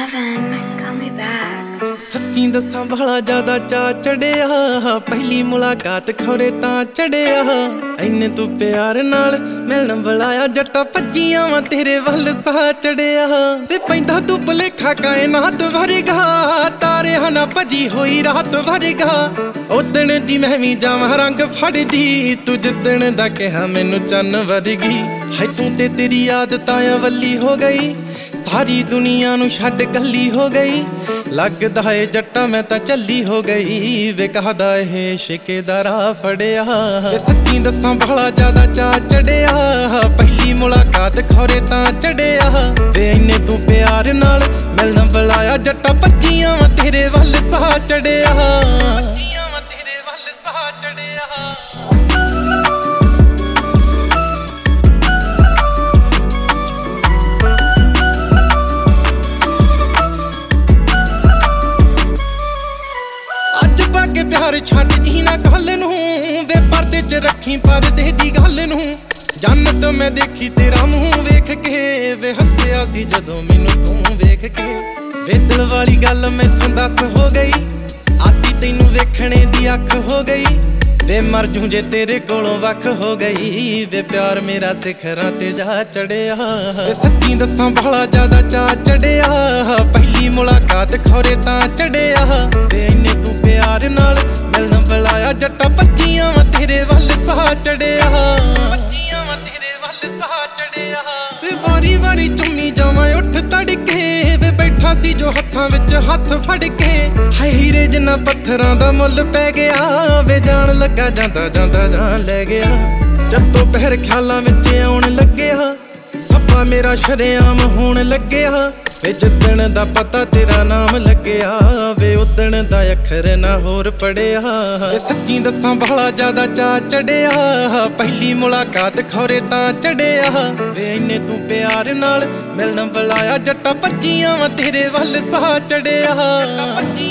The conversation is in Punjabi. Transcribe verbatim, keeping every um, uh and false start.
Kevin, call me back. ਸੱਚੀ ਦੱਸਾਂ ਬੜਾ ਜ਼ਿਆਦਾ ਚਾ ਚੜਿਆ, ਪਹਿਲੀ ਮੁਲਾਕਾਤ ਖੌਰੇ ਤਾਂ ਚੜਿਆ। ਐਨੇ ਤੂੰ ਪਿਆਰ ਨਾਲ ਮਿਲਣ ਬੁਲਾਇਆ, ਜੱਟਾ ਭੱਜੀਆਂ ਵਾ ਤੇਰੇ ਵੱਲ ਸਾਹ ਚੜਿਆ। ਵੇ ਪੈਂਦਾ ਤੂੰ ਭੁਲੇਖਾ ਕਾਇਨਾਤ ਵਰਗਾ, ਤਾਰਿਆਂ ਨਾਲ ਭੱਜੀ ਹੋਈ ਰਾਤ ਵਰਗਾ। ਉਦਣ ਦੀ ਮੈਂ ਵੀ ਜਾਵਾਂ ਰੰਗ ਫੜਦੀ, ਤੂੰ ਜਿੱਦਣ ਦਾ ਕਿਹਾ ਮੈਨੂੰ ਚੰਨ ਵਰਗੀ। ਹੈ ਤੂੰ ਤੇ ਤੇਰੀ ਆਦਤਾਂ ਵੱਲੀ ਹੋ ਗਈ, ਸਾਰੀ ਦੁਨੀਆ ਨੂੰ ਛੱਡ ਕੱਲੀ ਹੋ ਗਈ। ਲੱਗਦਾ ਏ ਜੱਟਾ ਮੈਂ ਤਾਂ ਚੱਲੀ ਹੋ ਗਈ, ਵੇ ਕਹਦਾ ਇਹ ਸ਼ਿਕੇ ਦਾ ਰਾਹ ਫੜਿਆ। ਵੇ ਸੱਚੀ ਦੱਸਾਂ ਬੜਾ ਜ਼ਿਆਦਾ ਚਾ ਚੜਿਆ, ਪਹਿਲੀ ਮੁਲਾਕਾਤ ਖੌਰੇ ਤਾਂ ਚੜਿਆ। ਵੇ ਇੰਨੇ ਤੂੰ ਪਿਆਰ ਨਾਲ ਮਿਲਣ ਬੁਲਾਇਆ, ਜੱਟਾ ਭੱਜੀਆਂ ਵਾ ਤੇਰੇ ਵੱਲ ਸਾਹ ਚੜਿਆ। ਭੱਜੀਆਂ ਵਾ ਤੇਰੇ ਵੱਲ ਸਾਹ ਚੜਿਆ। ਕੇ ਪਿਆਰ ਛੱਡ ਜੀ ਨਾ ਗੱਲ ਨੂੰ, ਵੇ ਪਰਦੇ ਚ ਰੱਖੀ ਪਰਦੇ ਦੀ ਗੱਲ ਨੂੰ। ਜੰਨਤ ਮੈਂ ਦੇਖੀ ਤੇਰਾ ਮੂੰਹ ਵੇਖ ਕੇ, ਵੇ ਹੱਸਿਆ ਸੀ ਜਦੋਂ ਮੈਨੂੰ ਤੂੰ ਵੇਖ ਕੇ। ਵੇ ਦਿਲ ਵਾਲੀ ਗੱਲ ਮੈਥੋਂ ਦੱਸ ਹੋ ਗਈ, ਆਤੀ ਤੈਨੂੰ ਵੇਖਣੇ ਦੀ ਅੱਖ ਹੋ ਗਈ। ਵੇ ਮਰ ਜੂ ਜੇ ਤੇਰੇ ਕੋਲੋਂ ਵੱਖ ਹੋ ਗਈ, ਵੇ ਪਿਆਰ ਮੇਰਾ ਸਿਖਰਾਂ ਤੇ ਜਾ ਚੜਿਆ। ਵੇ ਸੱਚੀ ਦੱਸਾਂ ਬੜਾ ਜ਼ਿਆਦਾ ਚਾ ਚੜਿਆ, ਪਹਿਲੀ ਮੁਲਾਕਾਤ ਖੌਰੇ ਤਾਂ ਚੜਿਆ। ਵੇ ਇੰਨੇ ਤੂੰ ਪਿਆਰ ਨਾਲ ਮਿਲਣ ਬੁਲਾਇਆ, ਜੱਟਾ ਭੱਜੀਆਂ ਵਾ ਤੇਰੇ ਵੱਲ ਸਾਹ ਚੜਿਆ। ਭੱਜੀਆਂ ਵਾ ਤੇਰੇ ਵੱਲ ਸਾਹ ਚੜਿਆ। ਵੇ ਵਾਰੀ ਵਾਰੀ ਚੁੰਮੀ ਜਾਵਾਂ ਉੱਠ ਤੜਕੇ, ਵੇ ਬੈਠਾ ਸੀ ਜੋ ਹੱਥਾਂ ਵਿੱਚ ਹੱਥ ਫੜ ਕੇ। ਹਾਏ ਹੀਰੇ ਜਿੰਨਾ ਪੱਥਰਾਂ ਦਾ ਮੁੱਲ ਪੈ ਗਿਆ, ਵੇ ਜਾਣ ਲੱਗਾ ਜਾਂਦਾ ਜਾਂਦਾ ਜਾਨ ਲੈ ਗਿਆ। ਜਦੋਂ ਪਹਿਰ ਖਿਆਲਾਂ ਵਿੱਚ ਆਉਣ ਲੱਗਿਆ, ਸੱਪਾ ਮੇਰਾ ਸ਼ਰੇਆਮ ਹੋਣ ਲੱਗਿਆ। ਵੇ ਜਿੱਦਣ ਦਾ ਪਤਾ ਤੇਰਾ ਨਾਮ ਲੱਗਿਆ, ਵੇ ਉਦਣ ਦਾ ਅੱਖਰ ਨਾ ਹੋਰ ਪੜਿਆ। ਵੇ ਸੱਚੀ ਦੱਸਾਂ ਬੜਾ ਜ਼ਿਆਦਾ ਚਾ ਚੜਿਆ, ਪਹਿਲੀ ਮੁਲਾਕਾਤ ਖੌਰੇ ਤਾਂ ਚੜਿਆ। ਵੇ ਇੰਨੇ ਤੂੰ ਪਿਆਰ ਨਾਲ ਮਿਲਣ ਬੁਲਾਇਆ, ਜੱਟਾ ਭੱਜੀਆਂ ਵਾ ਤੇਰੇ ਵੱਲ ਸਾਹ ਚੜਿਆ।